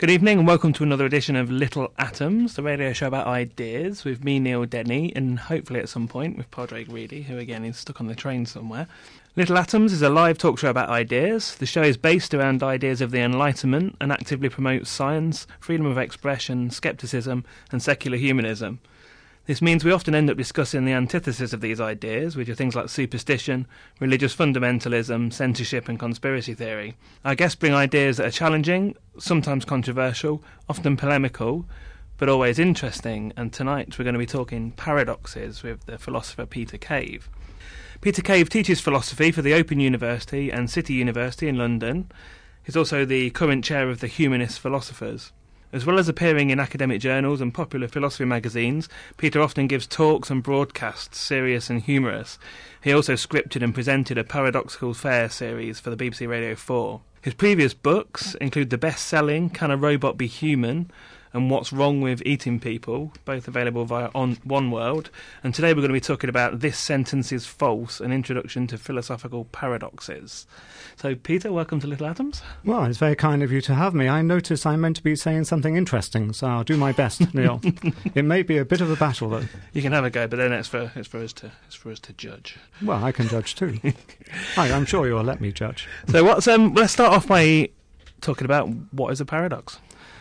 Good evening and welcome to another edition of Little Atoms, the radio show about ideas with me, Neil Denny, and hopefully at some point with Padraig Reedy, who again is stuck on the train somewhere. Little Atoms is a live talk show about ideas. The show is based around ideas of the Enlightenment and actively promotes science, freedom of expression, scepticism and secular humanism. This means we often end up discussing the antithesis of these ideas, which are things like superstition, religious fundamentalism, censorship and conspiracy theory. Our guests bring ideas that are challenging, sometimes controversial, often polemical, but always interesting, and tonight we're going to be talking paradoxes with the philosopher Peter Cave. Peter Cave teaches philosophy for the Open University and City University in London. He's also the current chair of the Humanist Philosophers. As well as appearing in academic journals and popular philosophy magazines, Peter often gives talks and broadcasts, serious and humorous. He also scripted and presented a Paradoxical Fair series for the BBC Radio 4. His previous books include the best-selling Can a Robot Be Human? And What's Wrong with Eating People, both available via One World. And today we're going to be talking about This Sentence is False, an introduction to philosophical paradoxes. So, Peter, welcome to Little Atoms. Well, it's very kind of you to have me. I notice I'm meant to be saying something interesting, so I'll do my best, Neil. It may be a bit of a battle, though. You can have a go, but then it's for us to judge. Well, I can judge too. I'm sure you'll let me judge. So, let's start off by talking about what is a paradox.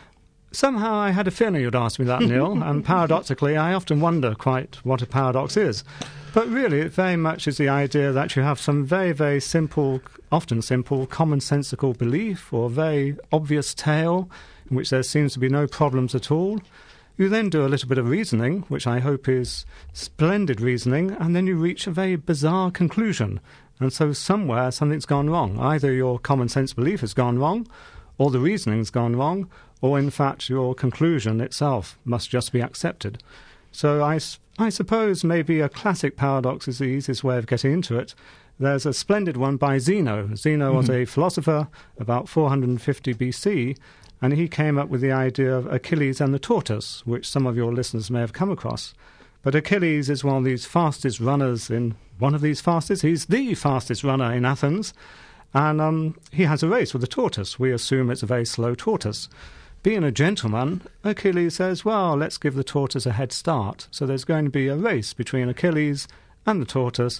Somehow I had a feeling you'd ask me that, Neil, and paradoxically I often wonder quite what a paradox is. But really it very much is the idea that you have some very, very simple, often simple, commonsensical belief or very obvious tale in which there seems to be no problems at all. You then do a little bit of reasoning, which I hope is splendid reasoning, and then you reach a very bizarre conclusion. And so somewhere something's gone wrong. Either your common sense belief has gone wrong, or the reasoning's gone wrong, or in fact your conclusion itself must just be accepted. So I suppose maybe a classic paradox is the easiest way of getting into it. There's a splendid one by Zeno. Zeno was a philosopher about 450 BC, and he came up with the idea of Achilles and the tortoise, which some of your listeners may have come across. But Achilles is one of these fastest runners he's the fastest runner in Athens, and he has a race with a tortoise. We assume it's a very slow tortoise. Being a gentleman, Achilles says, well, let's give the tortoise a head start. So there's going to be a race between Achilles and the tortoise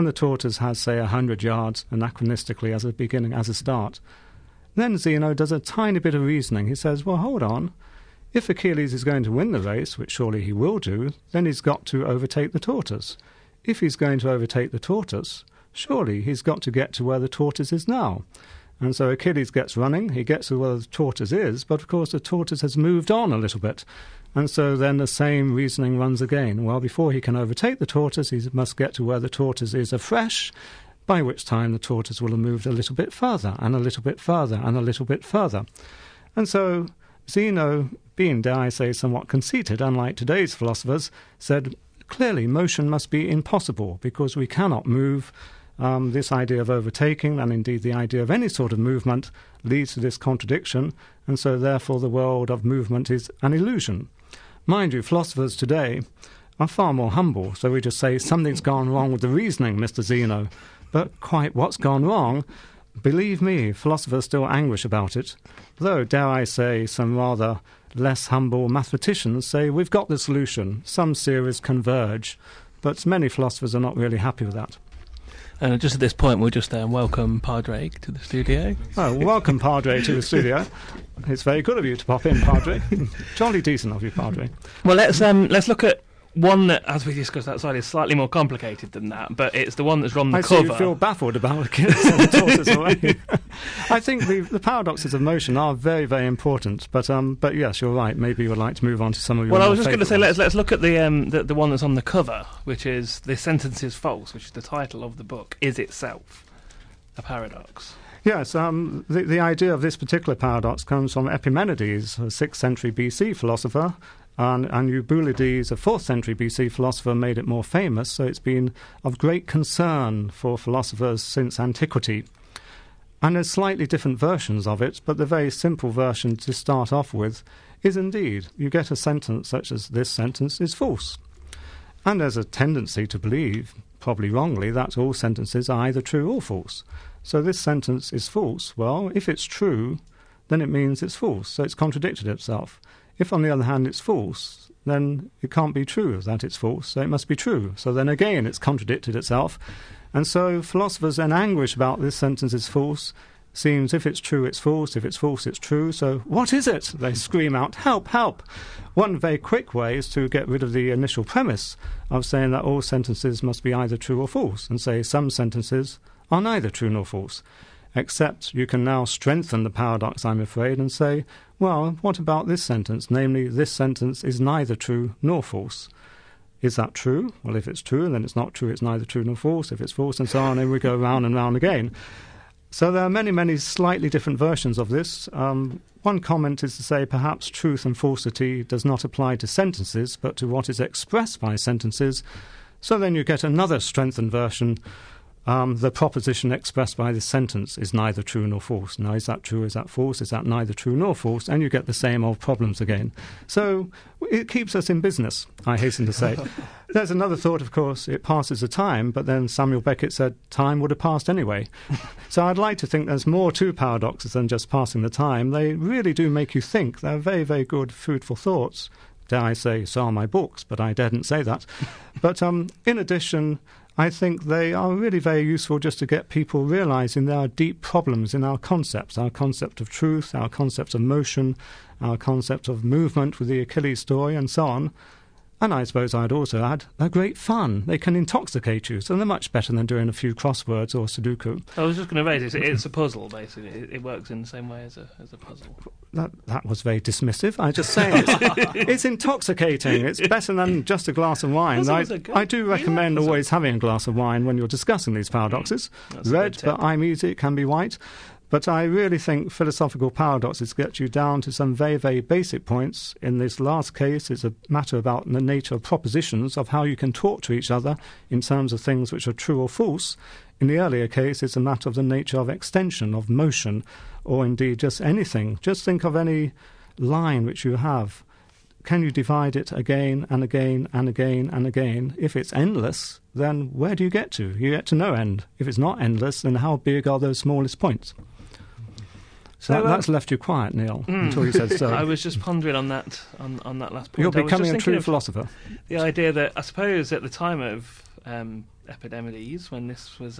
has, say, 100 yards, anachronistically as a start. Then Zeno does a tiny bit of reasoning. He says, well, hold on. If Achilles is going to win the race, which surely he will do, then he's got to overtake the tortoise. If he's going to overtake the tortoise, surely he's got to get to where the tortoise is now. And so Achilles gets running, he gets to where the tortoise is, but of course the tortoise has moved on a little bit. And so then the same reasoning runs again. Well, before he can overtake the tortoise, he must get to where the tortoise is afresh, by which time the tortoise will have moved a little bit further, and a little bit further, and a little bit further. And so Zeno, being, dare I say, somewhat conceited, unlike today's philosophers, said, clearly motion must be impossible, because we cannot move. This idea of overtaking, and indeed the idea of any sort of movement, leads to this contradiction, and so therefore the world of movement is an illusion. Mind you, philosophers today are far more humble, so we just say, something's gone wrong with the reasoning, Mr. Zeno. But quite what's gone wrong, believe me, philosophers still anguish about it, though, dare I say, some rather less humble mathematicians say, we've got the solution, some series converge, but many philosophers are not really happy with that. And just at this point, we'll just welcome Padraig to the studio. Oh, welcome, Padraig, to the studio. It's very good of you to pop in, Padraig. Jolly decent of you, Padraig. Well, let's look at one that, as we discussed outside, is slightly more complicated than that, but it's the one that's on the cover. I see you feel baffled about Achilles and the tortoise already. I think the paradoxes of motion are very, very important, but yes, you're right. Maybe you would like to move on to some of your. Well, I was just going to say, let's look at the one that's on the cover, which is "This Sentence is False," which is the title of the book. Is itself a paradox? Yes, the idea of this particular paradox comes from Epimenides, a 6th century BC philosopher. And Eubulides, a 4th century BC philosopher, made it more famous, so it's been of great concern for philosophers since antiquity. And there's slightly different versions of it, but the very simple version to start off with is indeed, you get a sentence such as this sentence is false. And there's a tendency to believe, probably wrongly, that all sentences are either true or false. So this sentence is false. Well, if it's true, then it means it's false, so it's contradicted itself. If, on the other hand, it's false, then it can't be true that it's false, so it must be true. So then again, it's contradicted itself. And so philosophers then anguish about this sentence is false. Seems if it's true, it's false. If it's false, it's true. So what is it? They scream out, help, help. One very quick way is to get rid of the initial premise of saying that all sentences must be either true or false, and say some sentences are neither true nor false. Except you can now strengthen the paradox, I'm afraid, and say, well, what about this sentence? Namely, this sentence is neither true nor false. Is that true? Well, if it's true, then it's not true, it's neither true nor false. If it's false, and so on, and we go round and round again. So there are many, many slightly different versions of this. One comment is to say perhaps truth and falsity does not apply to sentences, but to what is expressed by sentences. So then you get another strengthened version. The proposition expressed by this sentence is neither true nor false. Now, is that true? Is that false? Is that neither true nor false? And you get the same old problems again. So it keeps us in business, I hasten to say. There's another thought, of course, it passes the time, but then Samuel Beckett said time would have passed anyway. So I'd like to think there's more to paradoxes than just passing the time. They really do make you think. They're very, very good, fruitful thoughts. Dare I say, so are my books, but I daren't say that. But in addition, I think they are really very useful just to get people realizing there are deep problems in our concepts, our concept of truth, our concept of motion, our concept of movement with the Achilles story and so on. And I suppose I'd also add, they're great fun. They can intoxicate you, so they're much better than doing a few crosswords or Sudoku. I was just going to raise it's a puzzle, basically. It works in the same way as a puzzle. That was very dismissive. I just say it's intoxicating. It's better than just a glass of wine. I do recommend always having a glass of wine when you're discussing these paradoxes. Red, but I'm easy, it can be white. But I really think philosophical paradoxes get you down to some very, very basic points. In this last case, it's a matter about the nature of propositions, of how you can talk to each other in terms of things which are true or false. In the earlier case, it's a matter of the nature of extension, of motion, or indeed just anything. Just think of any line which you have. Can you divide it again and again and again and again? If it's endless, then where do you get to? You get to no end. If it's not endless, then how big are those smallest points? So that's left you quiet, Neil, until you said so. I was just pondering on that last point. You're becoming a true philosopher. The idea that, I suppose, at the time of Epidemides, when this was...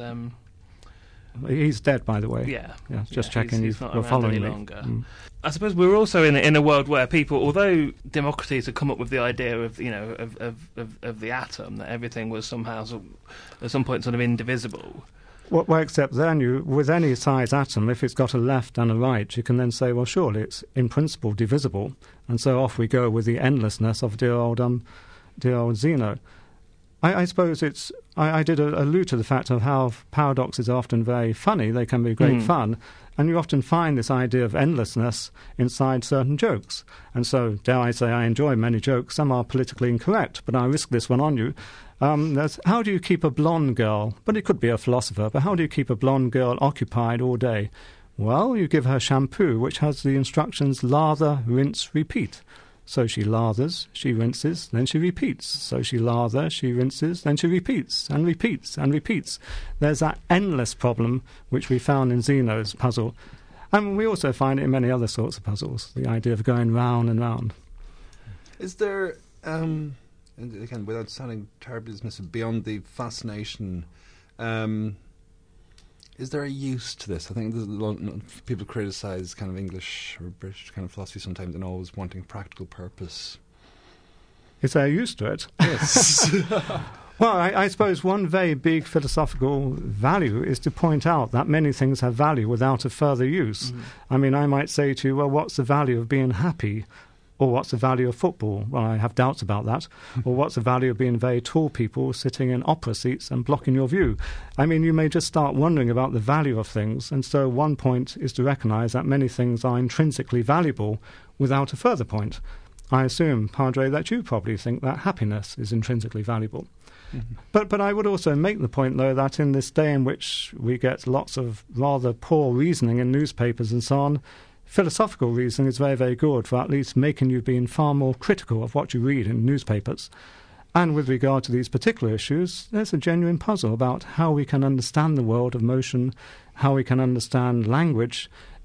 he's dead, by the way. Yeah, just checking he's not you're following any me. Longer. I suppose we're also in a world where people, although Democritus had come up with the idea of of the atom, that everything was somehow at some point sort of indivisible. Well, except then with any size atom, if it's got a left and a right, you can then say, well, surely it's in principle divisible, and so off we go with the endlessness of dear old Zeno. I suppose it's. I did allude to the fact of how paradoxes are often very funny. They can be great fun, and you often find this idea of endlessness inside certain jokes. And so, dare I say, I enjoy many jokes. Some are politically incorrect, but I risk this one on you. How do you keep a blonde girl? But it could be a philosopher. But how do you keep a blonde girl occupied all day? Well, you give her shampoo, which has the instructions lather, rinse, repeat. So she lathers, she rinses, then she repeats. So she lathers, she rinses, then she repeats, and repeats, and repeats. There's that endless problem which we found in Zeno's puzzle. And we also find it in many other sorts of puzzles, the idea of going round and round. Is there, and again, without sounding terribly dismissive, beyond the fascination, is there a use to this? I think there's a lot, people criticise kind of English or British kind of philosophy sometimes and always wanting practical purpose. Is there a use to it? Yes. Well, I suppose one very big philosophical value is to point out that many things have value without a further use. I mean, I might say to you, well, what's the value of being happy? Or what's the value of football? Well, I have doubts about that. Or what's the value of being very tall people sitting in opera seats and blocking your view? I mean, you may just start wondering about the value of things. And so one point is to recognise that many things are intrinsically valuable without a further point. I assume, Padre, that you probably think that happiness is intrinsically valuable. But I would also make the point, though, that in this day in which we get lots of rather poor reasoning in newspapers and so on, philosophical reasoning is very, very good for at least making you being far more critical of what you read in newspapers. And with regard to these particular issues, there's a genuine puzzle about how we can understand the world of motion, how we can understand language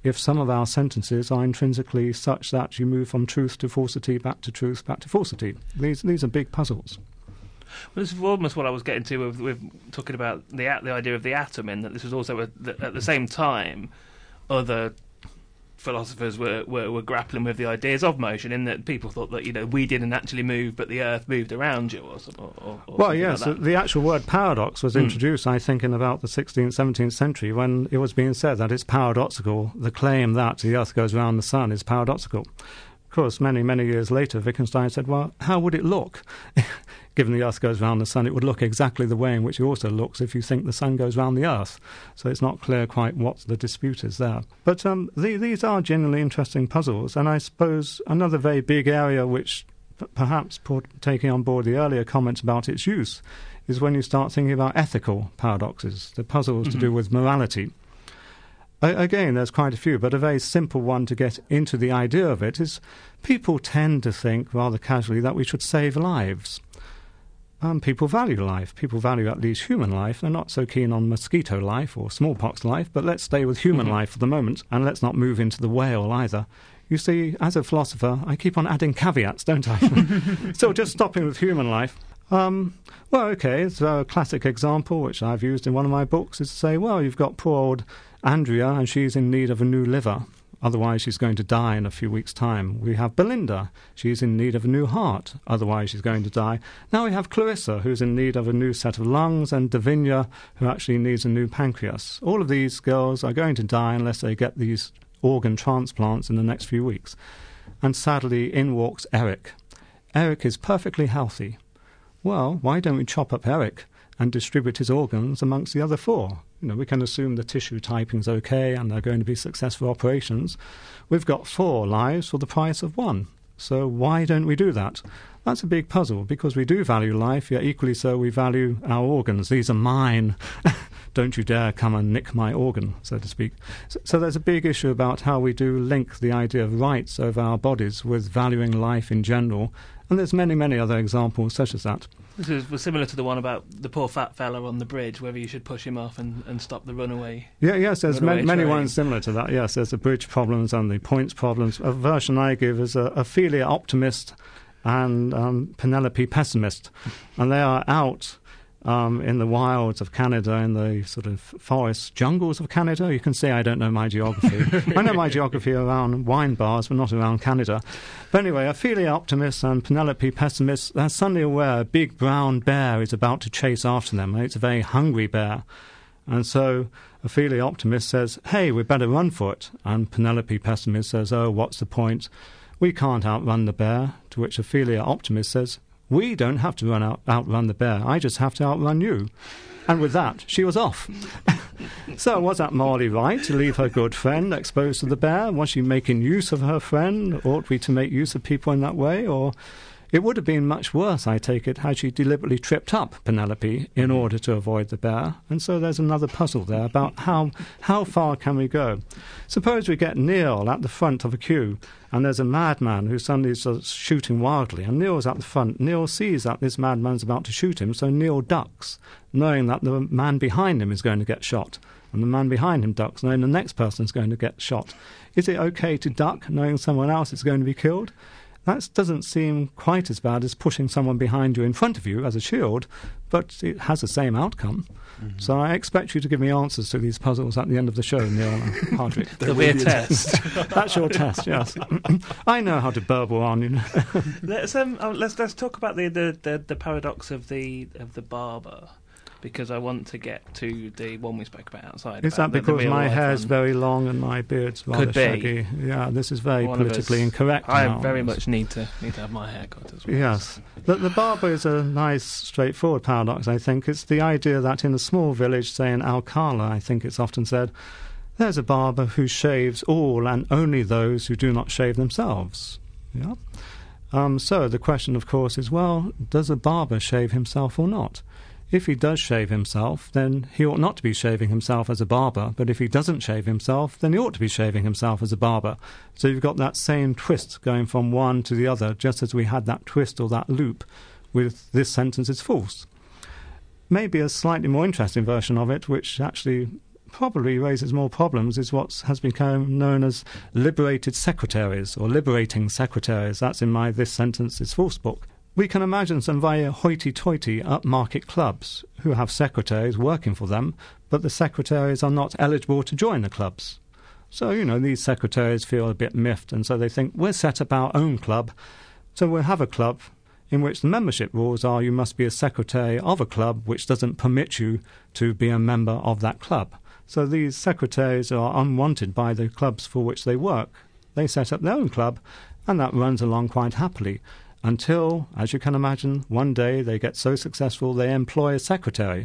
if some of our sentences are intrinsically such that you move from truth to falsity, back to truth, back to falsity. These are big puzzles. Well, this is almost what I was getting to with talking about the idea of the atom, in that this was also at the same time other philosophers were grappling with the ideas of motion, in that people thought that we didn't actually move, but the Earth moved around you, or well, yes, like the actual word paradox was introduced, I think, in about the 16th, 17th century, when it was being said that it's paradoxical. The claim that the Earth goes around the sun is paradoxical. Of course, many, many years later, Wittgenstein said, well, how would it look? Given the Earth goes round the sun, it would look exactly the way in which it also looks if you think the sun goes round the Earth. So it's not clear quite what the dispute is there. But these are genuinely interesting puzzles, and I suppose another very big area which perhaps taking on board the earlier comments about its use is when you start thinking about ethical paradoxes, the puzzles to do with morality. Again, there's quite a few, but a very simple one to get into the idea of it is people tend to think rather casually that we should save lives. People value life. People value at least human life. They're not so keen on mosquito life or smallpox life, but let's stay with human life for the moment, and let's not move into the whale either. You see, as a philosopher, I keep on adding caveats, don't I? So just stopping with human life. Well, okay, so a classic example, which I've used in one of my books, is to say, well, you've got poor old Andrea, and she's in need of a new liver. Otherwise, she's going to die in a few weeks' time. We have Belinda. She's in need of a new heart. Otherwise, she's going to die. Now we have Clarissa, who's in need of a new set of lungs, and Davinia, who actually needs a new pancreas. All of these girls are going to die unless they get these organ transplants in the next few weeks. And sadly, in walks Eric. Eric is perfectly healthy. Well, why don't we chop up Eric and distribute his organs amongst the other four? We can assume the tissue typing's okay and they're going to be successful operations. We've got 4 lives for the price of 1. So why don't we do that? That's a big puzzle, because we do value life, yet equally so we value our organs. These are mine. Don't you dare come and nick my organ, so to speak. So there's a big issue about how we do link the idea of rights over our bodies with valuing life in general. And there's many, many other examples such as that. This was similar to the one about the poor fat fella on the bridge, whether you should push him off and stop the runaway. Yes, there's many ones similar to that. Yes, there's the bridge problems and the points problems. A version I give is Ophelia optimist and Penelope pessimist. And they are out in the wilds of Canada, in the sort of forest jungles of Canada. You can see I don't know my geography. I know my geography around wine bars, but not around Canada. But anyway, Ophelia optimist and Penelope pessimist, they're suddenly aware a big brown bear is about to chase after them, and it's a very hungry bear. And so Ophelia optimist says, hey, we'd better run for it. And Penelope pessimist says, oh, what's the point? We can't outrun the bear. To which Ophelia optimist says, we don't have to outrun the bear. I just have to outrun you. And with that, she was off. So was that morally right to leave her good friend exposed to the bear? Was she making use of her friend? Ought we to make use of people in that way? Or it would have been much worse, I take it, had she deliberately tripped up Penelope in order to avoid the bear. And so there's another puzzle there about how far can we go. Suppose we get Neil at the front of a queue, and there's a madman who suddenly starts shooting wildly, and Neil's at the front. Neil sees that this madman's about to shoot him, so Neil ducks, knowing that the man behind him is going to get shot. And the man behind him ducks, knowing the next person is going to get shot. Is it okay to duck, knowing someone else is going to be killed? That doesn't seem quite as bad as pushing someone behind you in front of you as a shield, but it has the same outcome. Mm-hmm. So I expect you to give me answers to these puzzles at the end of the show, Neil Hardwick. There'll be a test. That's your test, yes. I know how to burble on. Let's talk about the paradox of the barber, because I want to get to the one we spoke about outside. Is that because my hair's very long and my beard's rather shaggy? Yeah, this is very politically incorrect. I very much need to have my hair cut as well. Yes. The barber is a nice, straightforward paradox, I think. It's the idea that in a small village, say in Alcala, I think it's often said, there's a barber who shaves all and only those who do not shave themselves. Yeah. So the question, of course, is, well, does a barber shave himself or not? If he does shave himself, then he ought not to be shaving himself as a barber. But if he doesn't shave himself, then he ought to be shaving himself as a barber. So you've got that same twist going from one to the other, just as we had that twist or that loop with this sentence is false. Maybe a slightly more interesting version of it, which actually probably raises more problems is what has become known as liberated secretaries or liberating secretaries. That's in my This Sentence is False book. We can imagine some very hoity-toity upmarket clubs who have secretaries working for them, but the secretaries are not eligible to join the clubs. So, these secretaries feel a bit miffed, and so they think, we'll set up our own club, so we'll have a club in which the membership rules are you must be a secretary of a club which doesn't permit you to be a member of that club. So these secretaries are unwanted by the clubs for which they work. They set up their own club, and that runs along quite happily, until, as you can imagine, one day they get so successful they employ a secretary.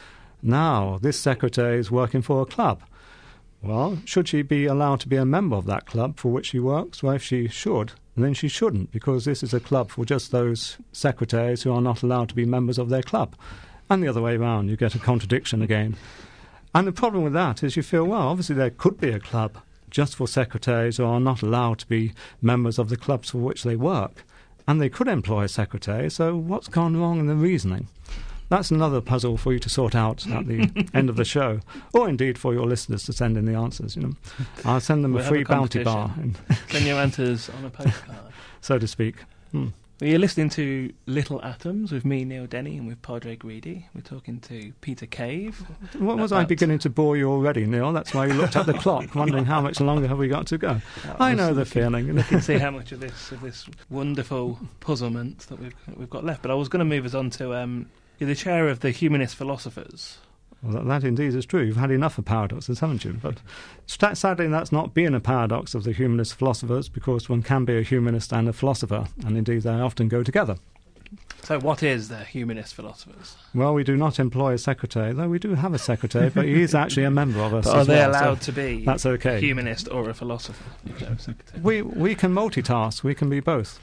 Now, this secretary is working for a club. Well, should she be allowed to be a member of that club for which she works? Well, if she should, then she shouldn't, because this is a club for just those secretaries who are not allowed to be members of their club. And the other way around, you get a contradiction again. And the problem with that is you feel, well, obviously there could be a club just for secretaries who are not allowed to be members of the clubs for which they work. And they could employ a secretary, so what's gone wrong in the reasoning? That's another puzzle for you to sort out at the end of the show, or indeed for your listeners to send in the answers. I'll send them a free bounty bar. Send your answers on a postcard. So to speak. Well, you're listening to Little Atoms with me, Neil Denny, and with Padraig Reedy. We're talking to Peter Cave. What was I beginning to bore you already, Neil? That's why you looked at the clock, wondering how much longer have we got to go. I know the feeling. Looking to see how much of this wonderful puzzlement that we've got left. But I was going to move us on to you're the chair of the Humanist Philosophers. Well, that indeed is true. You've had enough of paradoxes, haven't you? But sadly, that's not been a paradox of the humanist philosophers, because one can be a humanist and a philosopher, and indeed they often go together. So what is the humanist philosophers? Well, we do not employ a secretary, though we do have a secretary, but he is actually a member of us. But are they allowed to be that's okay. A humanist or a philosopher? We can multitask. We can be both.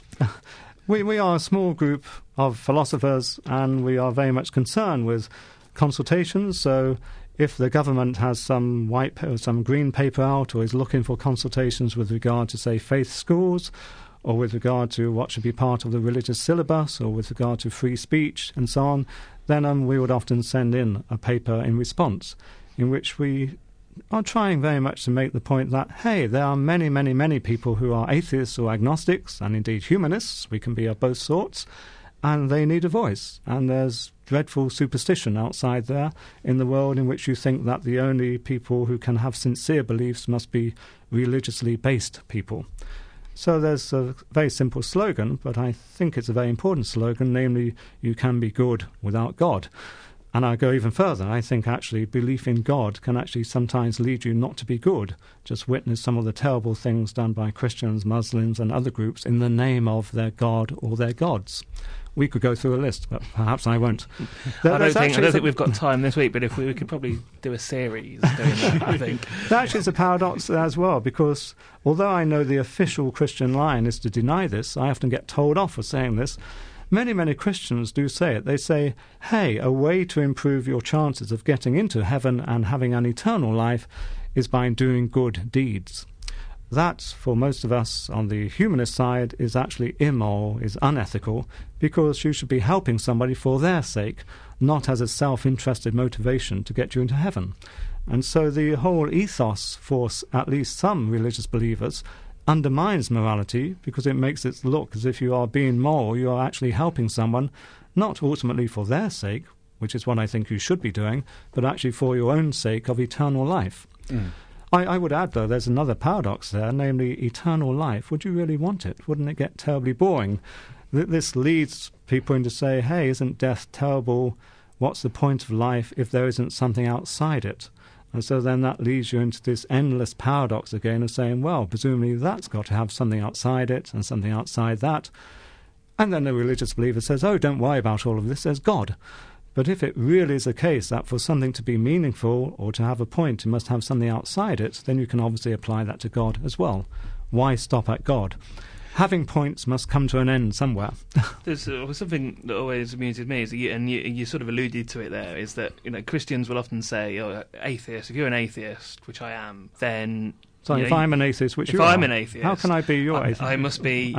We are a small group of philosophers, and we are very much concerned with consultations. So if the government has some some green paper out, or is looking for consultations with regard to, say, faith schools, or with regard to what should be part of the religious syllabus, or with regard to free speech and so on, then we would often send in a paper in response, in which we are trying very much to make the point that, hey, there are many, many, many people who are atheists or agnostics, and indeed humanists, we can be of both sorts, and they need a voice. And there's dreadful superstition outside there in the world in which you think that the only people who can have sincere beliefs must be religiously based people. So there's a very simple slogan, but I think it's a very important slogan, namely, you can be good without God. And I go even further. I think actually belief in God can actually sometimes lead you not to be good. Just witness some of the terrible things done by Christians, Muslims and other groups in the name of their God or their gods. We could go through a list, but perhaps I won't. I don't think we've got time this week, but if we could probably do a series doing that, I think. That actually is a paradox as well, because although I know the official Christian line is to deny this, I often get told off for saying this. Many, many Christians do say it. They say, hey, a way to improve your chances of getting into heaven and having an eternal life is by doing good deeds. That, for most of us on the humanist side, is actually immoral, is unethical, because you should be helping somebody for their sake, not as a self-interested motivation to get you into heaven. And so the whole ethos for at least some religious believers undermines morality, because it makes it look as if you are being moral, you are actually helping someone, not ultimately for their sake, which is what I think you should be doing, but actually for your own sake of eternal life. I would add, though, there's another paradox there, namely eternal life. Would you really want it? Wouldn't it get terribly boring? This leads people into say, hey, isn't death terrible? What's the point of life if there isn't something outside it? And so then that leads you into this endless paradox again of saying, well, presumably that's got to have something outside it and something outside that. And then the religious believer says, oh, don't worry about all of this, there's God. But if it really is the case that for something to be meaningful or to have a point, it must have something outside it, then you can obviously apply that to God as well. Why stop at God? Having points must come to an end somewhere. There's something that always amuses me, is you sort of alluded to it there, is that Christians will often say, oh, atheist, if you're an atheist, which I am, then... So if I'm an atheist, which you are... If I'm an atheist... How can I be your atheist? I must be,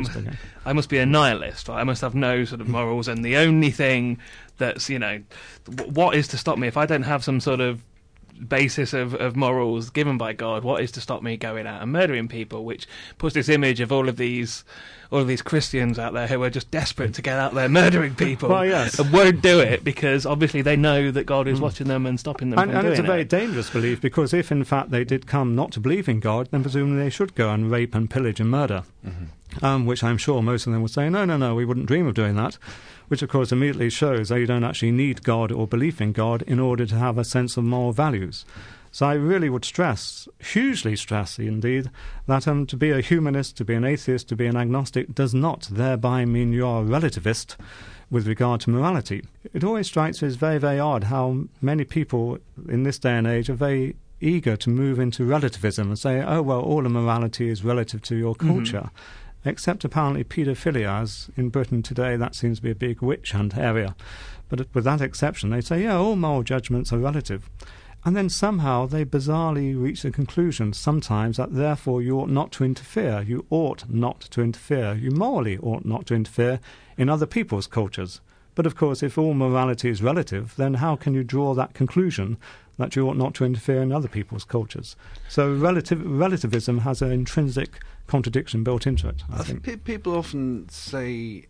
I must be a nihilist, right? I must have no sort of morals, and the only thing that's, what is to stop me, if I don't have some sort of basis of morals given by God, what is to stop me going out and murdering people? Which puts this image of all of these Christians out there who are just desperate to get out there murdering people. Well, yes. And won't do it because obviously they know that God is watching them and stopping them from doing it. And it's a very dangerous belief, because if in fact they did come not to believe in God, then presumably they should go and rape and pillage and murder. Which I'm sure most of them would say, no, we wouldn't dream of doing that, which of course immediately shows that you don't actually need God or belief in God in order to have a sense of moral values. So I really would stress, hugely stress indeed, that to be a humanist, to be an atheist, to be an agnostic does not thereby mean you're a relativist with regard to morality. It always strikes me as very, very odd how many people in this day and age are very eager to move into relativism and say, oh, well, all of morality is relative to your culture. Except apparently paedophilia, as in Britain today, that seems to be a big witch hunt area. But with that exception, they say, yeah, all moral judgments are relative. And then somehow they bizarrely reach the conclusion sometimes that therefore you ought not to interfere. You ought not to interfere. You morally ought not to interfere in other people's cultures. But of course, if all morality is relative, then how can you draw that conclusion that you ought not to interfere in other people's cultures? So relativism has an intrinsic contradiction built into it, I think. People often say...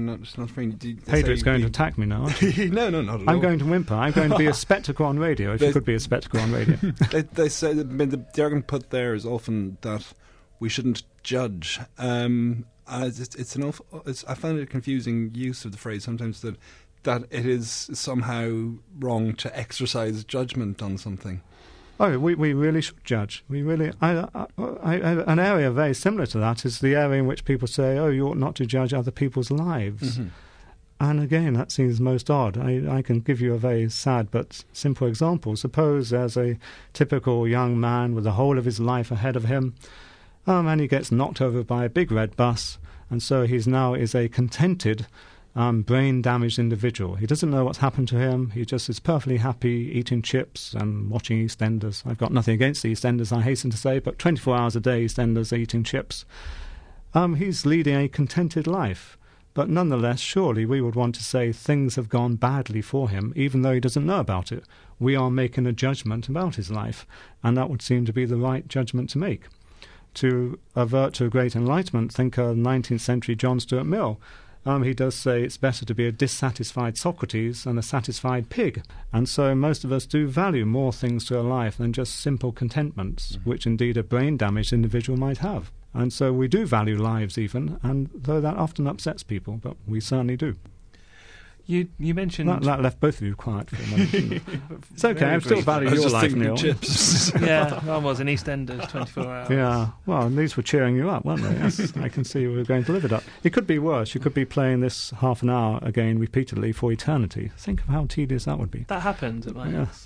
Pedro's going to attack me now, aren't you? No, not at all. I'm going to whimper. I'm going to be a spectacle on radio, if you could be a spectacle on radio. They say that the argument put there is often that we shouldn't judge. I find it a confusing use of the phrase sometimes, that it is somehow wrong to exercise judgment on something. Oh, we really should judge. We really. An area very similar to that is the area in which people say, "Oh, you ought not to judge other people's lives." And again, that seems most odd. I can give you a very sad but simple example. Suppose there's a typical young man with the whole of his life ahead of him, and he gets knocked over by a big red bus, and so he's now is a contented, brain-damaged individual. He doesn't know what's happened to him. He just is perfectly happy eating chips and watching EastEnders. I've got nothing against EastEnders, I hasten to say, but 24 hours a day EastEnders eating chips. He's leading a contented life. But nonetheless, surely we would want to say things have gone badly for him, even though he doesn't know about it. We are making a judgment about his life, and that would seem to be the right judgment to make. To avert to a great enlightenment, think of 19th century John Stuart Mill. He does say it's better to be a dissatisfied Socrates than a satisfied pig. And so most of us do value more things to a life than just simple contentments, which indeed a brain-damaged individual might have. And so we do value lives even, and though that often upsets people, but we certainly do. You mentioned... That left both of you quiet for a moment, didn't it? It's okay, I still value your life, Neil. Chips. Yeah, I was in EastEnders 24 hours. Yeah, well, these were cheering you up, weren't they? Yes, I can see we're going to live it up. It could be worse. You could be playing this half an hour again repeatedly for eternity. Think of how tedious that would be. That happened at my house.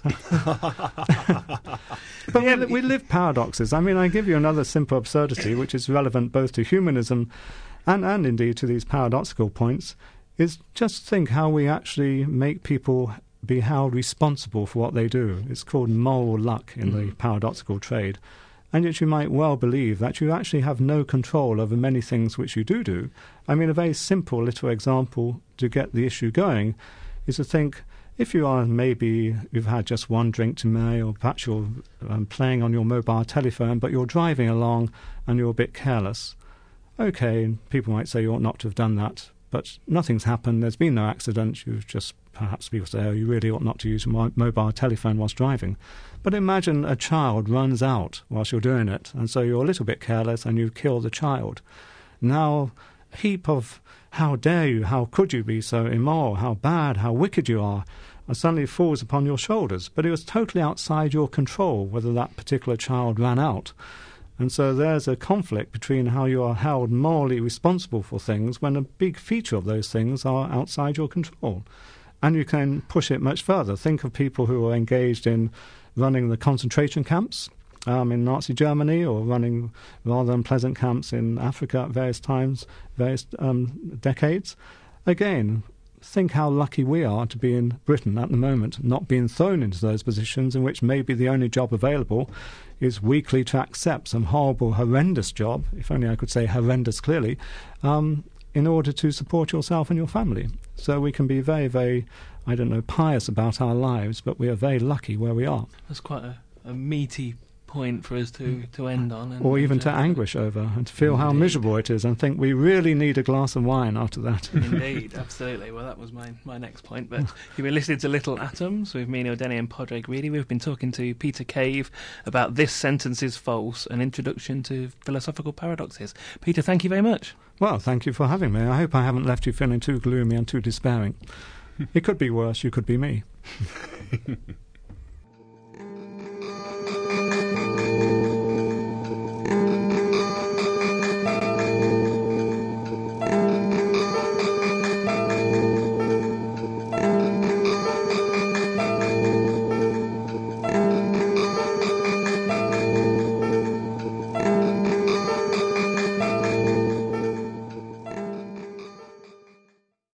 But we live paradoxes. I mean, I give you another simple absurdity, which is relevant both to humanism and indeed to these paradoxical points, is just think how we actually make people be held responsible for what they do. It's called moral luck in the paradoxical trade. And yet you might well believe that you actually have no control over many things which you do. I mean, a very simple little example to get the issue going is to think, if you are you've had just one drink tonight, or perhaps you're playing on your mobile telephone, but you're driving along and you're a bit careless. Okay, people might say you ought not to have done that, but nothing's happened, there's been no accident, you've just, perhaps people say, oh, you really ought not to use your mobile telephone whilst driving. But imagine a child runs out whilst you're doing it, and so you're a little bit careless and you kill the child. Now, a heap of, how dare you, how could you be so immoral, how bad, how wicked you are, and suddenly falls upon your shoulders. But it was totally outside your control whether that particular child ran out. And so there's a conflict between how you are held morally responsible for things when a big feature of those things are outside your control. And you can push it much further. Think of people who are engaged in running the concentration camps in Nazi Germany, or running rather unpleasant camps in Africa at various times, various decades. Again, think how lucky we are to be in Britain at the moment, not being thrown into those positions in which maybe the only job available is weekly to accept some horrible, horrendous job, if only I could say horrendous clearly, in order to support yourself and your family. So we can be very, very, pious about our lives, but we are very lucky where we are. That's quite a meaty point for us to end on. Or even to anguish over and to feel how miserable it is and think we really need a glass of wine after that. Indeed, absolutely. Well, that was my next point. But you've been listening to Little Atoms with me, Neil Denny, and Padraig Reedy. We've been talking to Peter Cave about This Sentence is False, an introduction to philosophical paradoxes. Peter, thank you very much. Well, thank you for having me. I hope I haven't left you feeling too gloomy and too despairing. It could be worse. You could be me.